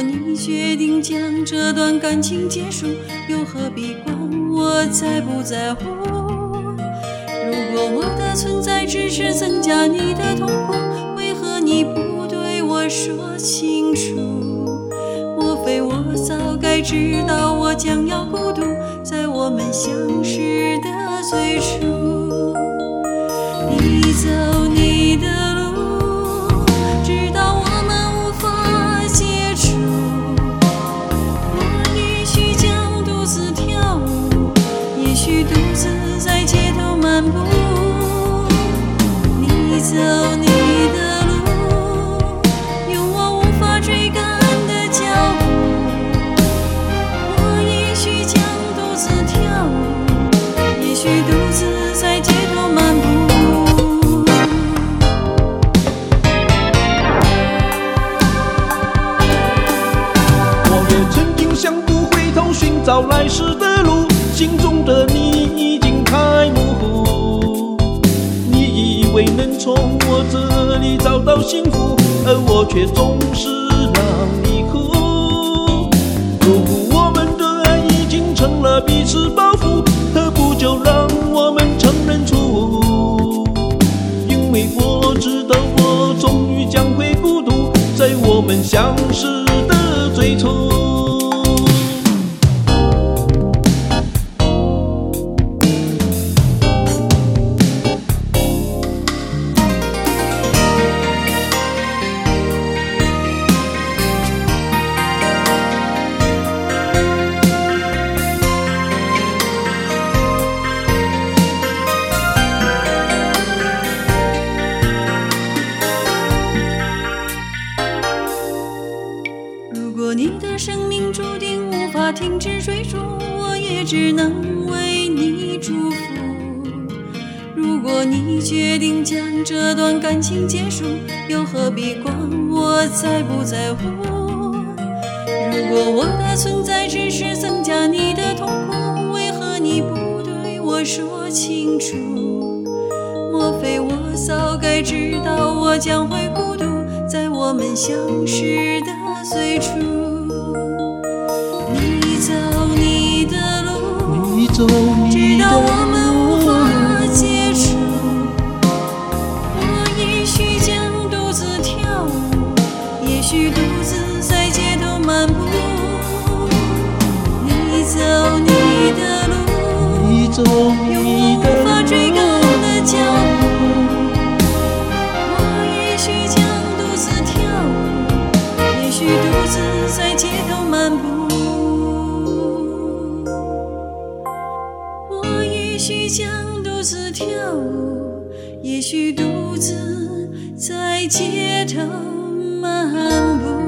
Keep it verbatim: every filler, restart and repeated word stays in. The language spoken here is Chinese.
果你决定将这段感情结束，又何必管我在不在乎？如果我的存在只是增加你的痛苦，为何你不对我说清楚？莫非我早该知道我将要孤独，在我们相识的最初。你走你的路，直到我们无法接触。我也许将独自跳舞，也许独自在街头漫步。你走你的路，用我无法追赶的脚步。我也许将独自跳舞，也许独自在街头漫步。 想不回头寻找来时的路，心中的你已经太模糊。你以为能从我这里找到幸福，而我却总是让你哭。如果我们的爱已经成了彼此包袱，何不就让我们承认错误？因为我知道我终于将会孤独，在我们相识的最初。 如果你的生命注定无法停止追逐，我也只能为你祝福。如果你决定将这段感情结束，又何必管我在不在乎？如果我的存在只是增加你的痛苦，为何你不对我说清楚？莫非我早该知道我将会孤独，在我们相识的最初。你走你的路， 你走你的路， 直到我们无法接触。我也许将独自跳舞，也许独自在街头漫步。你走你的路， 你走你的路， 用我无法追赶的脚步。我也许将独自跳舞，也许独自在街头漫步。我也许将独自跳舞，也许独自在街头漫步。